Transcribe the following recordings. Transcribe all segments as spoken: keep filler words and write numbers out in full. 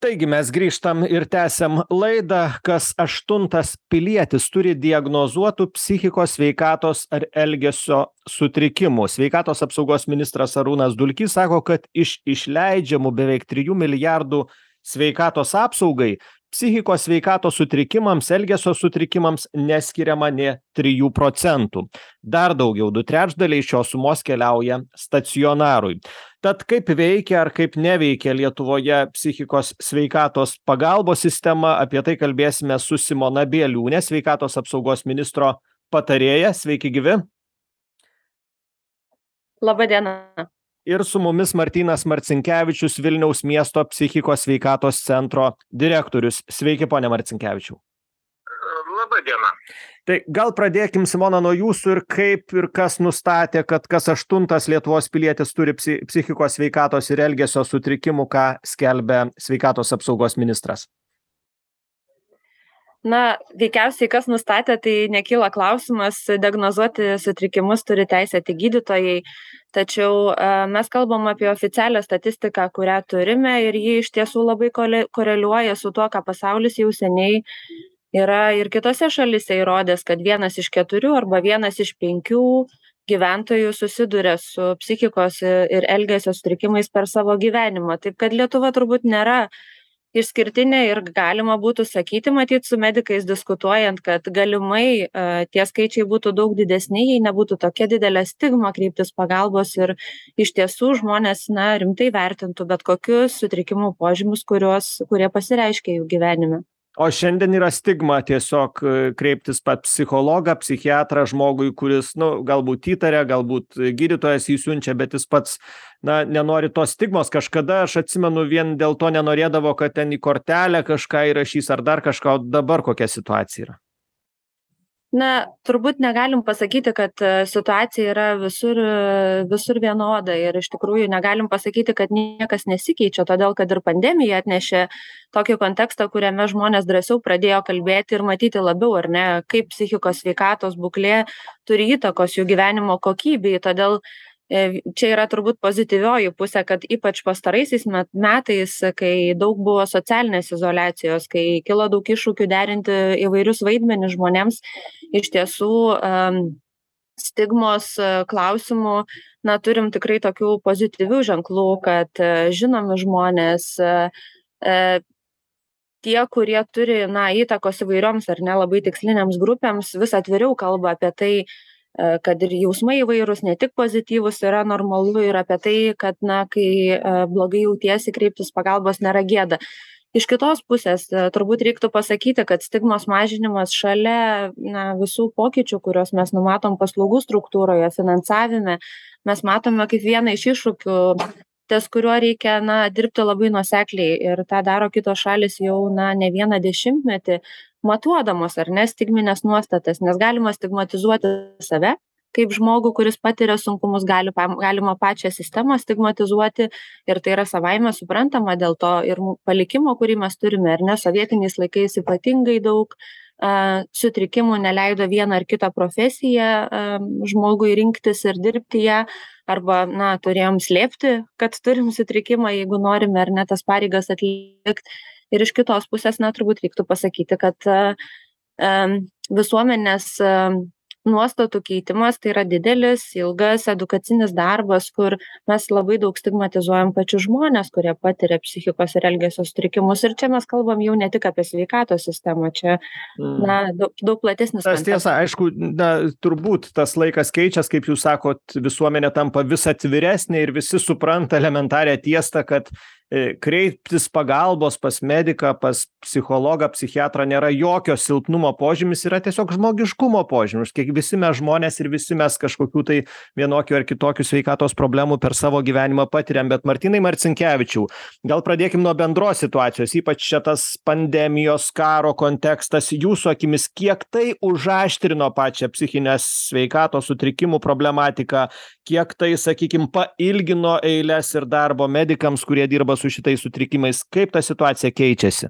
Taigi mes grįžtam ir tęsiam laidą. Kas aštuntas pilietis turi diagnozuotų psichikos sveikatos ar elgesio sutrikimų. Sveikatos apsaugos ministras Arūnas Dulkys sako, kad iš išleidžiamų beveik trijų milijardų sveikatos apsaugai psichikos sveikatos sutrikimams, elgesio sutrikimams neskiriama nė trijų procentų. Dar daugiau, du trečdaliai šios sumos keliauja stacionarui. Tad kaip veikia ar kaip neveikia Lietuvoje psichikos sveikatos pagalbos sistema, apie tai kalbėsime su Simona Bieliūnė, sveikatos apsaugos ministro patarėja. Sveiki gyvi. Labą dieną. Ir su mumis Martynas Marcinkevičius, Vilniaus miesto psichikos sveikatos centro direktorius. Sveiki, pone Marcinkevičiau. Labą dieną. Tai gal pradėkim, Simona, nuo jūsų ir kaip ir kas nustatė, kad kas aštuntas Lietuvos pilietis turi psi psichikos sveikatos ir elgesio sutrikimų, ką skelbia sveikatos apsaugos ministras. Na, veikiausiai kas nustatė, tai nekyla klausimas, diagnozuoti sutrikimus turi teisę tik gydytojai, tačiau e, mes kalbam apie oficialią statistiką, kurią turime ir ji iš tiesų labai koreliuoja su tuo, ką pasaulis jau seniai yra ir kitose šalise įrodęs, kad vienas iš keturių arba vienas iš penkių gyventojų susiduria su psichikos ir elgesio sutrikimais per savo gyvenimą. Taip kad Lietuva turbūt nėra išskirtinė ir galima būtų sakyti, matyt, su medikais diskutuojant, kad galimai uh, tie skaičiai būtų daug didesni, jei nebūtų tokia didelė stigma kreiptis pagalbos ir iš tiesų žmonės na, rimtai vertintų bet kokius sutrikimų požymius, kuriuos, kurie pasireiškia jų gyvenime. O šiandien yra stigma tiesiog kreiptis pat psichologą, psichiatrą žmogui, kuris, nu, galbūt įtaria, galbūt gydytojas jį siunčia, bet jis pats, na, nenori tos stigmos. Kažkada, aš atsimenu, vien dėl to nenorėdavo, kad ten į kortelę kažką įrašys ar dar kažką, o dabar kokia situacija yra? Na, turbūt negalim pasakyti, kad situacija yra visur, visur vienoda ir iš tikrųjų negalim pasakyti, kad niekas nesikeičia, todėl kad ir pandemija atnešė tokį kontekstą, kuriame žmonės drąsiau pradėjo kalbėti ir matyti labiau, ar ne, kaip psichikos sveikatos būklė turi įtakos jų gyvenimo kokybei, todėl čia yra turbūt pozityvioji pusė, kad ypač pastaraisiais metais, kai daug buvo socialinės izoliacijos, kai kilo daug iššūkių derinti įvairius vaidmenis žmonėms, iš tiesų um, stigmos klausimų, na, turim tikrai tokių pozityvių ženklų, kad uh, žinomi žmonės, uh, uh, tie, kurie turi, na, įtakos įvairioms ar ne labai tikslinėms grupėms, vis atviriau kalba apie tai, kad ir jausmai įvairūs, ne tik pozityvus, yra normalu ir apie tai, kad, na, kai blogai jautiesi, kreiptis pagalbos nėra gėda. Iš kitos pusės, turbūt reiktų pasakyti, kad stigmos mažinimas šalia, na, visų pokyčių, kuriuos mes numatom paslaugų struktūroje, finansavime, mes matome kaip vieną iš iššūkių, ties kuriuo reikia, na, dirbti labai nuosekliai ir tą daro kitos šalis jau, na, ne vieną dešimtmetį, matuodamos ar ne stigminės nuostatas, nes galima stigmatizuoti save kaip žmogų, kuris patiria sunkumus, gali, galima pačią sistemą stigmatizuoti ir tai yra savaime suprantama, dėl to ir palikimo, kurį mes turime, ar ne, sovietiniais laikais ypatingai daug uh, sutrikimų neleido vieną ar kitą profesiją uh, žmogui rinktis ir dirbti ją, arba, na, turėjom slėpti, kad turim sutrikimą, jeigu norime ar ne tas pareigas atlikti. Ir iš kitos pusės, na, turbūt reiktų pasakyti, kad uh, um, visuomenės uh, nuostatų keitimas tai yra didelis, ilgas edukacinis darbas, kur mes labai daug stigmatizuojam pačius žmonės, kurie patiria psichikos ir elgesio sutrikimus. Ir čia mes kalbam jau ne tik apie sveikatos sistemą, čia mm. na, daug, daug platesnis. Tas tiesa, aišku, na, turbūt tas laikas keičias, kaip jūs sakot, visuomenė tampa vis atviresnė ir visi supranta elementarią tiesą, kad kreiptis pagalbos pas mediką, pas psichologą, psichiatrą nėra jokio silpnumo požymis, yra tiesiog žmogiškumo požymis. Kiek visi mes žmonės ir visi mes kažkokių tai vienokių ar kitokių sveikatos problemų per savo gyvenimą patiriam. Bet Martynai Marcinkevičiau, gal pradėkim nuo bendros situacijos, ypač čia tas pandemijos karo kontekstas, jūsų akimis, kiek tai užaštrino pačią psichinės sveikatos sutrikimų problematiką, kiek tai, sakykim, pailgino eiles ir darbo medikams, kurie dirba su šitais sutrikimais, kaip ta situacija keičiasi?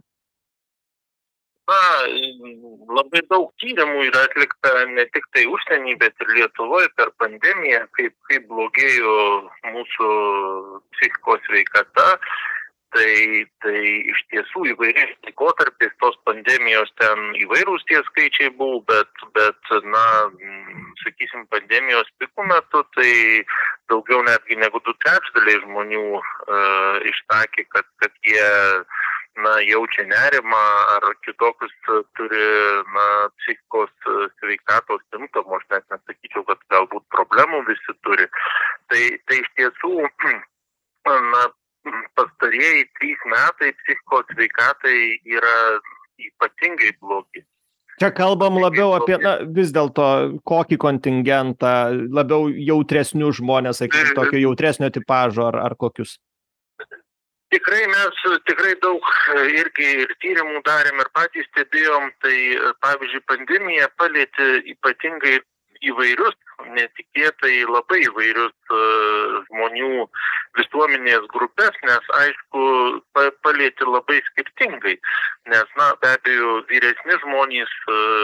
Na, labai daug tyrimų yra atlikta ne tik tai užsieny, bet ir Lietuvoje per pandemiją, kaip, kaip blogėjo mūsų psichikos sveikata. Tai, tai iš ties tiesų įvairiais laikotarpiais tos pandemijos ten įvairūs tie skaičiai buvo, bet, bet na, sakysim, pandemijos pikų metu, tai daugiau netgi negu du trečdaliai žmonių uh, išsakė, kad, kad jie na, jaučia nerimą ar kitokius turi na, psichikos sveikatos simptomų, aš net nesakyčiau, kad galbūt problemų visi turi. Tai, tai iš tiesų, na, pastarieji trys metai psichikos sveikatai yra ypatingai blogi. Čia kalbam labiau apie, na, vis dėlto, kokį kontingentą, labiau jautresnių žmonės, sakykime, tokio jautresnio tipažo ar, ar kokius? Tikrai mes tikrai daug irgi ir tyrimų darėm ir patys stebėjom, tai pavyzdžiui pandemija palietė ypatingai įvairius, netikėtai labai įvairius uh, žmonių visuomenės grupės, nes aišku palietė labai skirtingai, nes na, be abejo vyresni žmonės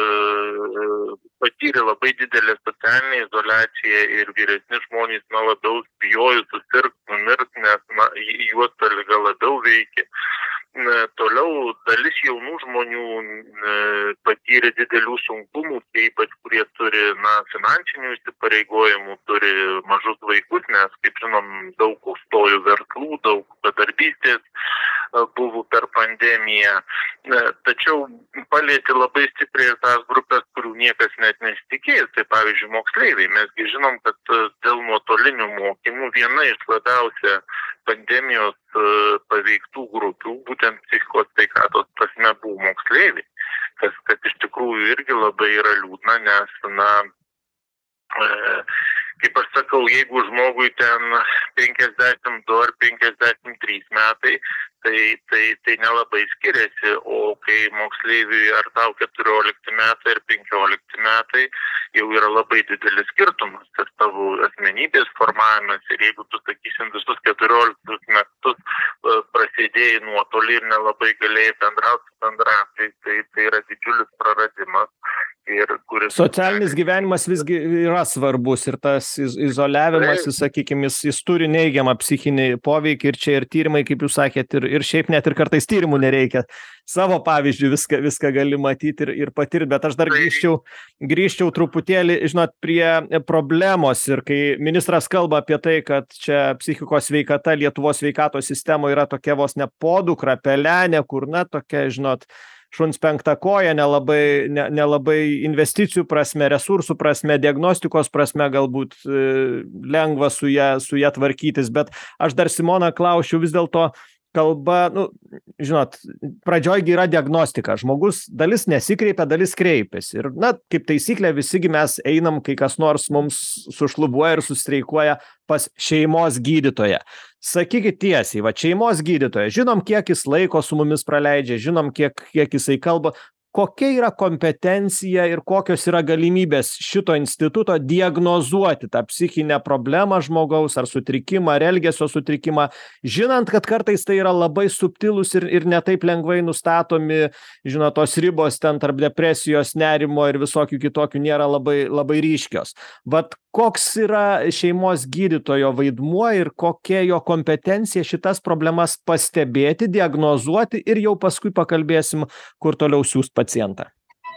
uh, patyrė labai didelę socialinę izoliaciją ir vyresni žmonės na, labiau bijojo susirgti, numirti, nes na, juos ta liga labiau veikia. Toliau dalis jaunų žmonių patyrė didelių sunkumų, ypač kurie turi na, finansinių įsipareigojimų, turi mažus vaikus, nes, kaip žinom, daug užstojo verslų, daug bedarbystės buvo per pandemiją. Tačiau palietė labai stipriai tas grupės, kurių niekas net nesitikėjo. Tai pavyzdžiui, moksleiviai. Mesgi žinom, kad dėl nuotolinių mokymų viena iš labiausia pandemijos paveiktų grupių, būtent psichikos sveikatos prasme, buvo moksleiviai, kas, kad iš tikrųjų irgi labai yra liūdna, nes, na, e, kaip aš sakau, jeigu žmogui ten penkiasdešimt du ar penkiasdešimt trys metai, tai, tai, tai nelabai skiriasi, o kai moksleiviui ar tau keturiolikti metai ir penkiolikti metai, jau yra labai didelis skirtumas ir tavo asmenybės formavimas ir jeigu tu, sakysim, visus keturioliktus metus prasidėjai nuotolį ir nelabai galėjai bendrauti su bendraamžiais, tai, tai yra didžiulis praradimas. Ir kuris... Socialinis gyvenimas visgi yra svarbus ir tas iz izoliavimas, jis, sakykime, jis, jis turi neigiamą psichinį poveikį ir čia ir tyrimai, kaip jūs sakėt, ir, ir šiaip net ir kartais tyrimų nereikia. Savo pavyzdžių viską, viską gali matyti ir, ir patirti, bet aš dar grįžčiau, grįžčiau truputėlį, žinot, prie problemos ir kai ministras kalba apie tai, kad čia psichikos sveikata Lietuvos sveikatos sistemoje yra tokia vos ne podukra, pelenė, kur, na, tokia, žinot, šuns penkta koja, nelabai, ne, nelabai investicijų prasme, resursų prasme, diagnostikos prasme galbūt e, lengva su ją, su ją tvarkytis, bet aš dar Simona klausčiau vis dėlto kalba, nu, žinot, pradžiojgi yra diagnostika, žmogus dalis nesikreipia, dalis kreipiasi ir, na, kaip taisyklė, visigi mes einam, kai kas nors mums sušlubuoja ir sustreikuoja pas šeimos gydytoją. Sakykit tiesiai, va šeimos gydytoja, žinom, kiek jis laiko su mumis praleidžia, žinom, kiek, kiek jisai kalba, kokia yra kompetencija ir kokios yra galimybės šito instituto diagnozuoti tą psichinę problemą žmogaus ar sutrikimą, ar elgesio sutrikimą, žinant, kad kartais tai yra labai subtilūs ir, ir netaip lengvai nustatomi, žinot, tos ribos ten tarp depresijos, nerimo ir visokių kitokių nėra labai, labai ryškios. Vat koks yra šeimos gydytojo vaidmuo ir kokia jo kompetencija šitas problemas pastebėti, diagnozuoti ir jau paskui pakalbėsim, kur toliau siųst pacientą.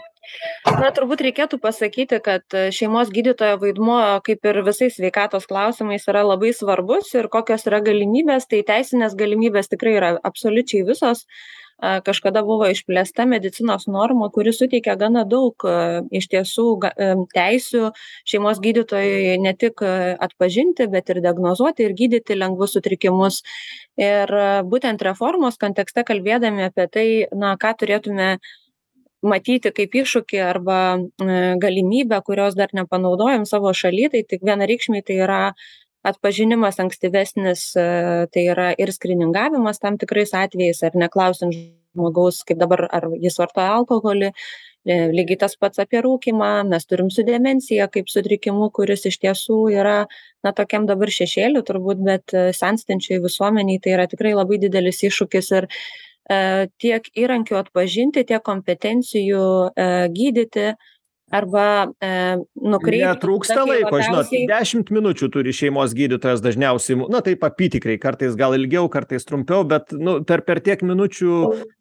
Na, turbūt reikėtų pasakyti, kad šeimos gydytojo vaidmuo, kaip ir visais sveikatos klausimais, yra labai svarbus ir kokios yra galimybės, tai teisinės galimybės tikrai yra absoliučiai visos. Kažkada buvo išplėsta medicinos norma, kuri suteikia gana daug iš tiesų teisių šeimos gydytojui ne tik atpažinti, bet ir diagnozuoti ir gydyti lengvus sutrikimus. Ir būtent reformos kontekste kalbėdami apie tai, na, ką turėtume matyti kaip iššūkį arba galimybę, kurios dar nepanaudojam savo šaly, tai tik vienareikšmiai tai yra atpažinimas ankstyvesnis, tai yra ir skriningavimas tam tikrais atvejais, ar neklausiant žmogaus, kaip dabar, ar jis vartoja alkoholį, lygiai tas pats apie rūkymą, mes turim su demencija kaip sutrikimu, kuris iš tiesų yra, na, tokiam dabar šešėliu turbūt, bet senstančiai visuomeniai tai yra tikrai labai didelis iššūkis ir e, tiek įrankių atpažinti, tiek kompetencijų e, gydyti, arba e, nukreipti. Netrūksta laiko, žinot, dešimt minučių turi šeimos gydytojas dažniausiai, na taip apytikriai, kartais gal ilgiau, kartais trumpiau, bet nu, per, per tiek minučių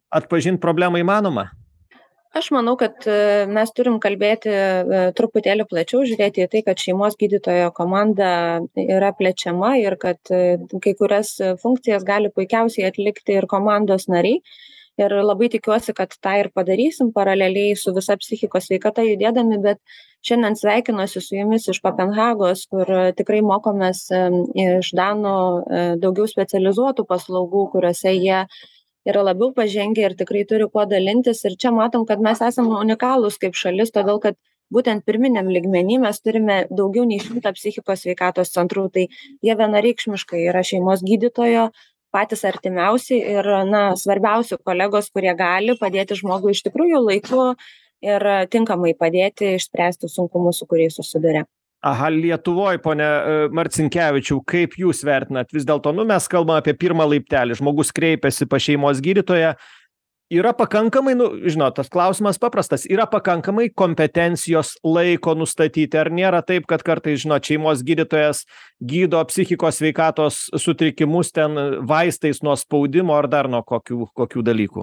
atpažint problemą įmanoma? Aš manau, kad mes turim kalbėti truputėlį plačiau, žiūrėti į tai, kad šeimos gydytojo komanda yra plečiama ir kad kai kurias funkcijas gali puikiausiai atlikti ir komandos nariai. Ir labai tikiuosi, kad tą ir padarysim paraleliai su visa psichikos sveikata judėdami, bet šiandien sveikinuosi su jumis iš Kopenhagos, kur tikrai mokomės iš Danų daugiau specializuotų paslaugų, kuriuose jie yra labiau pažengę ir tikrai turi kuo dalintis. Ir čia matom, kad mes esame unikalūs kaip šalis, todėl kad būtent pirminiam lygmenį mes turime daugiau nei šimtą psichikos sveikatos centrų, tai jie vienareikšmiškai yra šeimos gydytojo patys artimiausi ir, na, svarbiausi kolegos, kurie gali padėti žmogui iš tikrųjų laiku ir tinkamai padėti išspręsti sunkumus, su kuriais susiduria. Aha, Lietuvoj, pone Marcinkevičiau, kaip jūs vertinat? Vis dėlto, nu, mes kalbam apie pirmą laiptelį. Žmogus kreipiasi pas šeimos gydytoją. Yra pakankamai, nu, žinot, tas klausimas paprastas, yra pakankamai kompetencijos laiko nustatyti, ar nėra taip, kad kartais, žinot, šeimos gydytojas gydo psichikos sveikatos sutrikimus ten vaistais nuo spaudimo ar dar nuo kokių, kokių dalykų?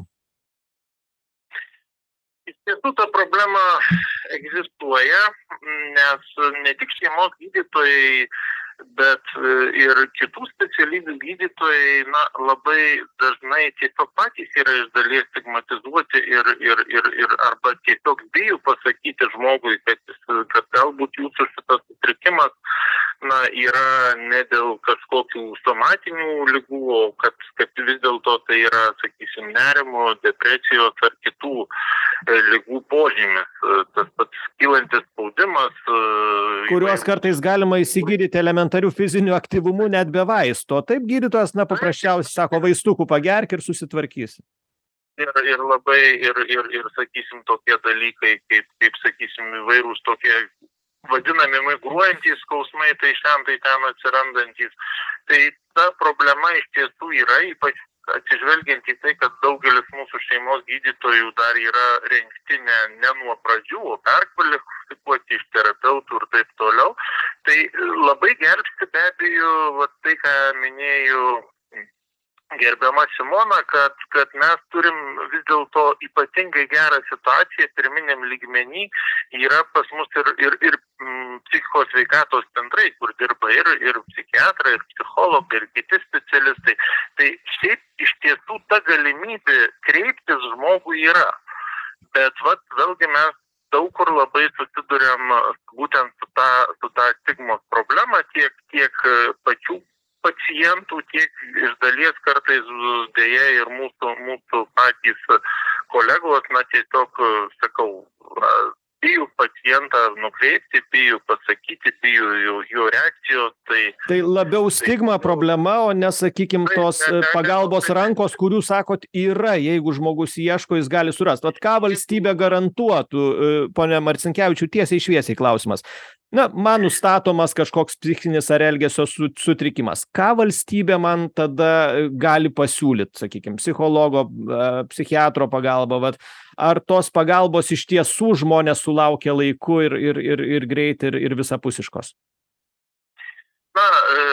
Iš tiesų ta problema egzistuoja, nes ne tik šeimos gydytojai, bet ir kitų specialybių gydytojai, na, labai dažnai tiesiog patys yra iš dalies stigmatizuoti ir, ir, ir, ir arba tiesiog bijo pasakyti žmogui, kad, kad galbūt jūsų šitas sutrikimas, na, yra ne dėl kažkokių somatinių ligų, o kad, kad vis dėlto tai yra, sakysim, nerimo, depresijos ar kitų ligų požymis. Tas pats kylantis spaudimas. Kuriuos kartais galima įsigydyti elementarių fizinių aktyvumų net be vaisto. Taip gydytojas, na, paprasčiausiai sako, vaistukų pagerk ir susitvarkysi. Ir, ir labai, ir, ir, ir, sakysim, tokie dalykai, kaip, kaip sakysim, įvairūs tokie vadinami migruojantys skausmai, tai šiandien, tai ten atsirandantys. Tai ta problema iš tiesų yra, ypač atsižvelgiant į tai, kad daugelis mūsų šeimos gydytojų dar yra rengti ne, ne nuo pradžių, o perkvalifikuoti iš terapeutų ir taip toliau. Tai labai gelbsti be abejo, va, tai, ką minėjau gerbiama Simona, kad, kad mes turim vis dėlto ypatingai gerą situaciją pirminiam lygmenį, yra pas mus ir, ir, ir mm, psichikos sveikatos centrai, kur dirba ir, ir psichiatrai, ir psichologai, ir kiti specialistai. Tai šiaip iš tiesų ta galimybė kreiptis žmogui yra. Bet vat, vėlgi mes daug kur labai susiduriam būtent su ta, su ta stigmos problema, tiek, tiek pačių pacientų, tiek iš dalies kartais dėja ir mūsų, mūsų patys kolegos, na tiesiog, sakau, bijo pacientą nukreipti, bijo pasakyti, bijo jo, jo reakcijos. Tai, tai labiau stigma tai, problema, o ne, sakykim, tos ne, ne, pagalbos ne, rankos, kurių, sakot, yra, jeigu žmogus ieško, jis gali surasti. Vat ką valstybė garantuotų, pone Marcinkevičiau, tiesiai šviesiai klausimas. Na, man nustatomas kažkoks psichinis ar elgesio sutrikimas. Ką valstybė man tada gali pasiūlyti, sakykime, psichologo, psichiatro pagalba, vat, ar tos pagalbos iš tiesų žmonės sulaukia laiku ir, ir, ir, ir greit, ir, ir visapusiškos? Na, e,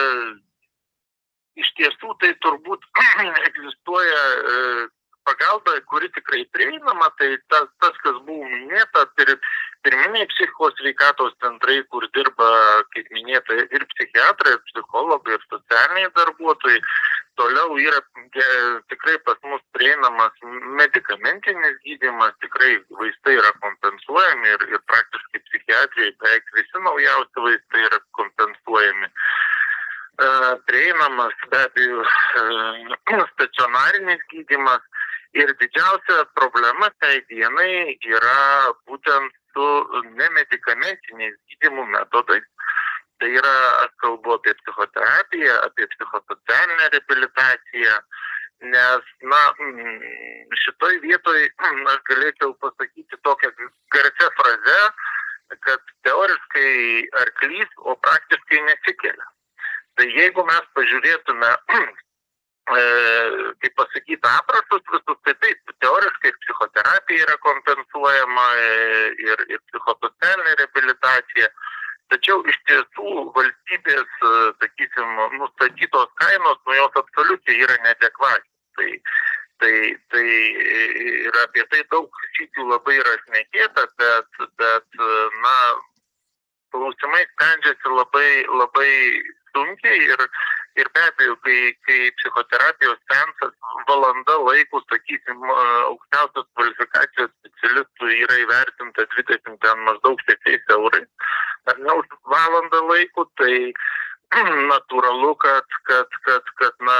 iš tiesų tai turbūt egzistuoja e, pagalba, kuri tikrai prieinama, tai tas, tas kas buvo minėta, ir pirminiai psichikos sveikatos centrai, kur dirba, kaip minėta, ir psichiatrai, ir psichologai, ir socialiniai darbuotojai. Toliau yra e, tikrai pas mus prieinamas medikamentinis gydymas, tikrai vaistai yra kompensuojami ir, ir praktiškai psichiatrijai beveik visi naujausi vaistai yra kompensuojami. E, prieinamas be abejo e, stacionarinis gydymas. Ir didžiausia problema tai dienai yra būtent su nemedikamentiniais gydymų metodais. Tai yra, aš kalbu apie psichoterapiją, apie psichosocialinę reabilitaciją, nes, na, šitoj vietoj aš galėčiau pasakyti tokią garsią frazę, kad teoriškai arklys, o praktiškai nesikelia. Tai jeigu mes pažiūrėtume E, kaip pasakyti, aprašus visus, tai taip, teoriškai psichoterapija yra kompensuojama ir, ir psichosocialinė reabilitacija, tačiau iš tiesų valstybės, sakysim, nustatytos kainos, nu jos absoliučiai yra neadekvačios. Tai, Tai, tai ir apie tai daug sykių labai yra šnekėta, bet, bet na, klausimai sprendžiasi labai, labai sunkiai ir, ir be abejo, kai, kai psichoterapijos seansas valanda laiko, sakysim, aukščiausios kvalifikacijos specialistų yra įvertinta dvidešimt ten maždaug šešiais eurais, ar ne už valandą laiko, tai natūralu, kad, kad, kad, kad na,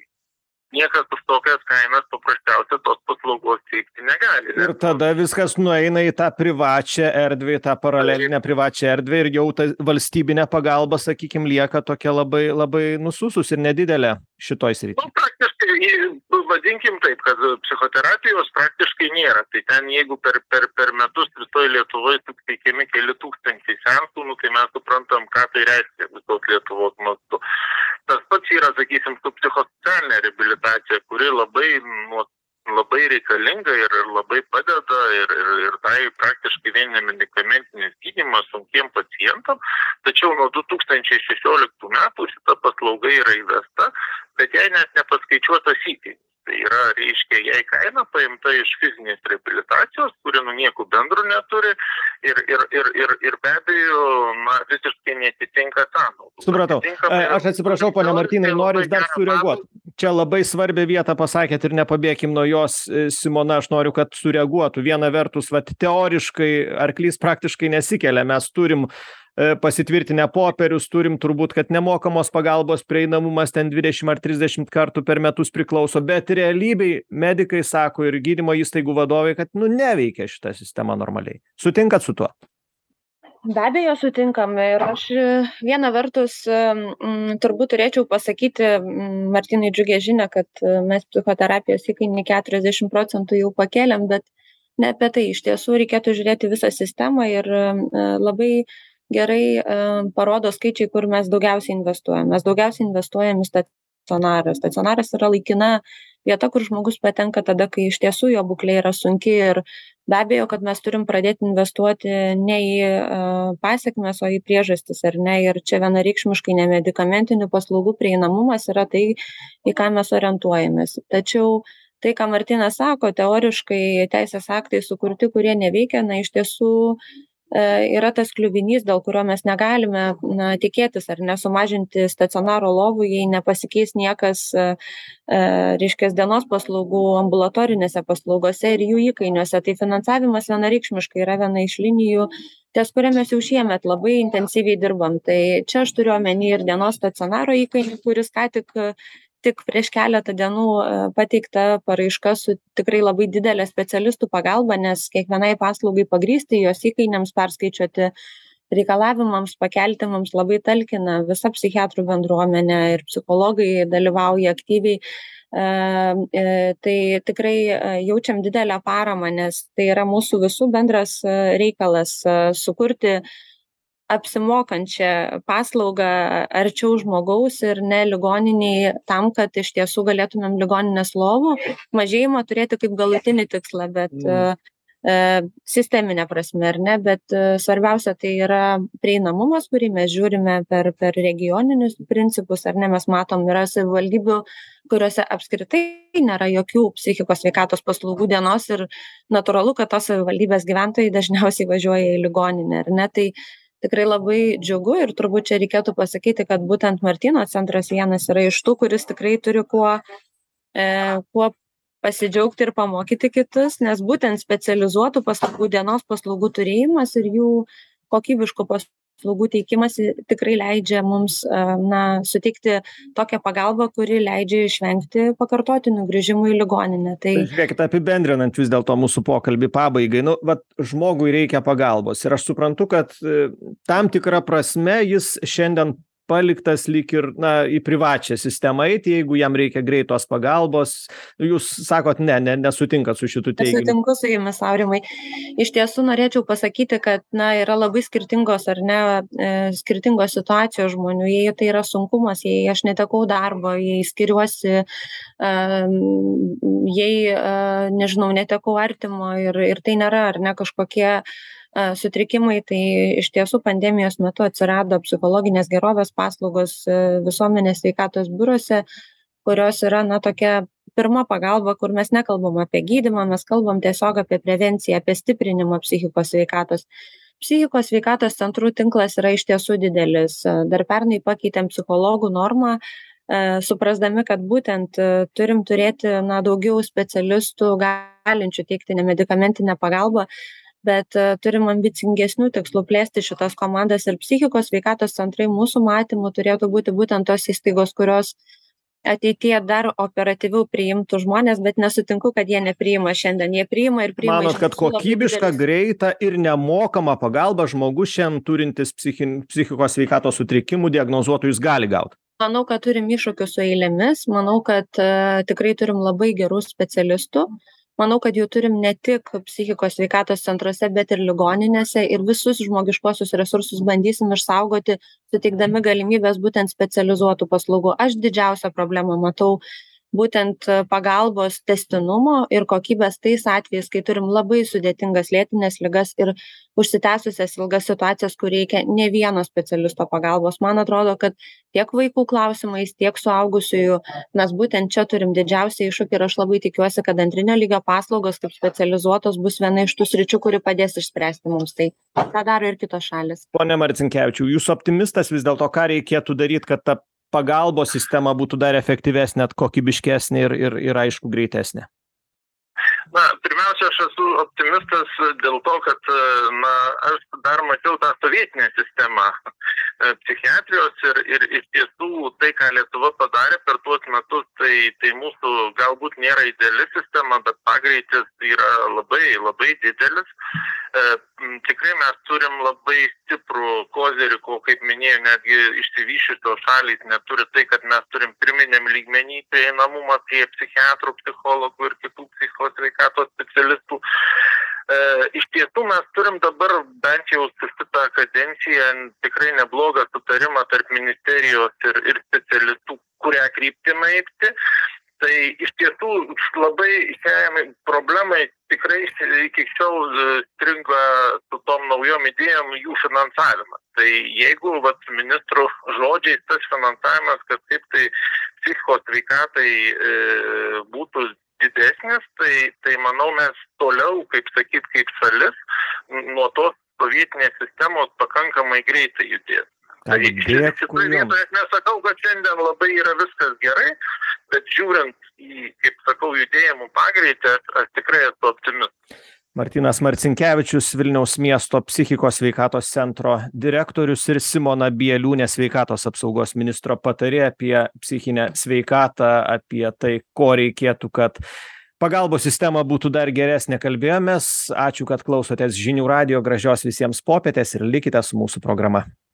niekas už tokias kainas paprasčiausiai tos paslaugos teikti negali. Ir tada viskas nueina į tą privačią erdvę, į tą paralelinę privačią erdvę ir jau ta valstybinė pagalba, sakykim, lieka tokia labai, labai nususus ir nedidelė šitoj srity. Nu, praktiškai, vadinkim taip, kad psichoterapijos praktiškai nėra. Tai ten, jeigu per, per, per metus visoje Lietuvoje suteikiami keli tūkstančiai seansų, nu, tai mes suprantam, ką tai reiškia visos Lietuvos mastu. Tas pats yra, sakysim, su psichosocialinė reabilitacija, kuri labai, nu, labai reikalinga ir labai padeda ir, ir, ir tai praktiškai vien nemedikamentinis gydymas sunkiem pacientam. Tačiau nuo du tūkstančiai šešioliktų metų šita paslauga yra įvesta, bet jai net nepaskaičiuotas įkainis. Tai yra, reiškia, jai kaina paimta iš fizinės reabilitacijos, kuri nu nieko bendro neturi ir, ir, ir, ir, ir be abejo, na, visiškai netitinka sąnaudų. Supratau. Aš atsiprašau, ponia Martynai, noriu dar sureaguoti. Čia labai svarbią vietą pasakėt ir nepabėkim nuo jos, Simona, aš noriu, kad sureaguotų. Viena vertus, vat, teoriškai arklys praktiškai nesikelia. Mes turim pasitvirtinę popierius, turim turbūt, kad nemokamos pagalbos prieinamumas ten dvidešimt ar trisdešimt kartų per metus priklauso, bet realybėj medikai sako ir gydymo įstaigų vadovai, kad nu neveikia šita sistema normaliai. Sutinkat su tuo? Be abejo sutinkam ir aš viena vertus m, turbūt turėčiau pasakyti m, Martynai džiugią žinią, kad mes psichoterapijos įkainį keturiasdešimt procentų jau pakėlėm, bet ne apie tai. Iš tiesų reikėtų žiūrėti visą sistemą ir m, labai gerai e, parodo skaičiai, kur mes daugiausiai investuojam. Mes daugiausiai investuojam į stacionarą. Stacionaras yra laikina vieta, kur žmogus patenka tada, kai iš tiesų jo būklė yra sunki ir be abejo, kad mes turim pradėti investuoti ne į e, pasekmes, o į priežastis, ar ne? Ir čia vienareikšmiškai nemedikamentinių paslaugų prieinamumas yra tai, į ką mes orientuojamės. Tačiau tai, ką Martynas sako, teoriškai teisės aktai sukurti, kurie neveikia, na iš tiesų yra tas kliuvinys, dėl kurio mes negalime na, tikėtis ar nesumažinti stacionaro lovų, jei nepasikeis niekas, e, reiškia, dienos paslaugų ambulatorinėse paslaugose ir jų įkainiuose. Tai finansavimas vienareikšmiškai yra viena iš linijų, ties kuria mes jau šiemet labai intensyviai dirbam. Tai čia aš turiu omeny ir dienos stacionaro įkainį, kuris ką tik tik prieš keletą dienų pateikta paraiška su tikrai labai didelė specialistų pagalba, nes kiekvienai paslaugai pagrįsti, jos įkainiams perskaičiuoti, reikalavimams pakelti mums labai talkina visa psichiatrų bendruomenė ir psichologai dalyvauja aktyviai. Tai tikrai jaučiam didelę paramą, nes tai yra mūsų visų bendras reikalas sukurti apsimokančią paslaugą arčiau žmogaus ir ne ligoniniai tam, kad iš tiesų galėtumėm ligoninės lovų mažėjimą turėti kaip galutinį tikslą, bet mm. e, sisteminė prasme, ar ne, bet e, svarbiausia tai yra prieinamumas, kurį mes žiūrime per, per regioninius principus, ar ne, mes matom, yra savivaldybių, kuriuose apskritai nėra jokių psichikos sveikatos paslaugų dienos ir natūralu, kad tos savivaldybės gyventojai dažniausiai važiuoja į ligoninę, ar ne, tai tikrai labai džiugu ir turbūt čia reikėtų pasakyti, kad būtent Martyno centras vienas yra iš tų, kuris tikrai turi kuo, e, kuo pasidžiaugti ir pamokyti kitus, nes būtent specializuotų paslaugų dienos paslaugų turėjimas ir jų kokybiškų paslaugų teikimas tikrai leidžia mums na, suteikti tokią pagalbą, kuri leidžia išvengti pakartotinių grįžimų į ligoninę. Tai... Žiūrėkit, apibendrinant vis dėlto mūsų pokalbį pabaigai, nu, vat, žmogui reikia pagalbos ir aš suprantu, kad tam tikrą prasme jis šiandien paliktas lyg ir na, į privačią sistemą eiti, jeigu jam reikia greitos pagalbos. Jūs sakot, ne, ne nesutinkat su šitu teiginiu. Nesutinku su jumis, Aurimai. Iš tiesų norėčiau pasakyti, kad na, yra labai skirtingos ar ne, skirtingos situacijos žmonių. Jei tai yra sunkumas, jei aš netekau darbo, jei skiriuosi, jei, nežinau, netekau artimo ir, ir tai nėra ar ne kažkokie sutrikimai, tai iš tiesų pandemijos metu atsirado psichologinės gerovės paslaugos visuomenės sveikatos biuruose, kurios yra, na, tokia pirma pagalba, kur mes nekalbam apie gydymą, mes kalbam tiesiog apie prevenciją, apie stiprinimą psichikos sveikatos. Psichikos sveikatos centrų tinklas yra iš tiesų didelis. Dar pernai pakeitėm psichologų normą, suprasdami, kad būtent turim turėti na, daugiau specialistų galinčių teikti nemedikamentinę pagalbą, bet turim ambicingesnių tikslų plėsti šitas komandas ir psichikos sveikatos centrai mūsų matymu turėtų būti būtent tos įstaigos, kurios ateityje dar operatyviau priimtų žmonės, bet nesutinku, kad jie nepriima šiandien. Jie priima ir priima. Manot, kad kokybišką, greitą ir nemokamą pagalbą žmogus šiandien turintis psichin, psichikos sveikatos sutrikimų diagnozuotų jis gali gauti? Manau, kad turim iššūkių su eilėmis. Manau, kad uh, tikrai turim labai gerų specialistų. Manau, kad jų turim ne tik psichikos sveikatos centruose, bet ir ligoninėse ir visus žmogiškuosius resursus bandysim išsaugoti, suteikdami galimybės būtent specializuotų paslaugų. Aš didžiausią problemą matau būtent pagalbos tęstinumo ir kokybės tais atvejais, kai turim labai sudėtingas lėtines ligas ir užsitęsusias ilgas situacijas, kur reikia ne vieno specialisto pagalbos. Man atrodo, kad tiek vaikų klausimais, tiek suaugusiųjų mes būtent čia turim didžiausią iššūkį ir aš labai tikiuosi, kad antrinio lygio paslaugos kaip specializuotos bus viena iš tų sričių, kuri padės išspręsti mums tai. Ką daro ir kitos šalis. Pone Marcinkevičiau, jūs optimistas vis dėlto, ką reikėtų daryti, kad ta pagalbos sistema būtų dar efektyvesnė, kokybiškesnė ir, ir, ir aišku, greitesnė? Na, pirmiausia, aš esu optimistas dėl to, kad na, aš dar mačiau tą sovietinę sistemą psichiatrijos ir, ir iš tiesų tai, ką Lietuva padarė per tuos metus, tai, tai mūsų galbūt nėra ideali sistema, bet pagreitis yra labai, labai didelis. E, tikrai mes turim labai stiprų kozerį, ko, kaip minėjau, netgi išsivyščiusios šalys neturi tai, kad mes turim pirminiam lygmenį prieinamumą prie psichiatrų, psichologų ir kitų psichikos sveikatos specialistų. E, iš tiesų mes turim dabar bent jau šitą kadenciją tikrai neblogą sutarimą tarp ministerijos ir, ir specialistų, kurią kryptimą eiti. Tai iš tiesų labai šiai problemai tikrai iki šiol stringa su tom naujom idėjom jų finansavimas. Tai jeigu vat, ministrų žodžiais tas finansavimas, kad kaip tai psichikos sveikatai e, būtų didesnis, tai, tai manau mes toliau, kaip sakyt, kaip šalis, nuo tos sovietinės sistemos pakankamai greitai judės. Tai šitoje vietoje aš nesakau, kad šiandien labai yra viskas gerai, bet žiūrint į, kaip sakau, judėjimų pagreitį, aš, aš tikrai esu optimistas. Martynas Marcinkevičius, Vilniaus miesto psichikos sveikatos centro direktorius ir Simona Bieliūnė, sveikatos apsaugos ministro patarėja apie psichinę sveikatą, apie tai, ko reikėtų, kad pagalbos sistema būtų dar geresnė, kalbėjomės. Ačiū, kad klausotės Žinių radijo, gražios visiems popietės ir likite su mūsų programa.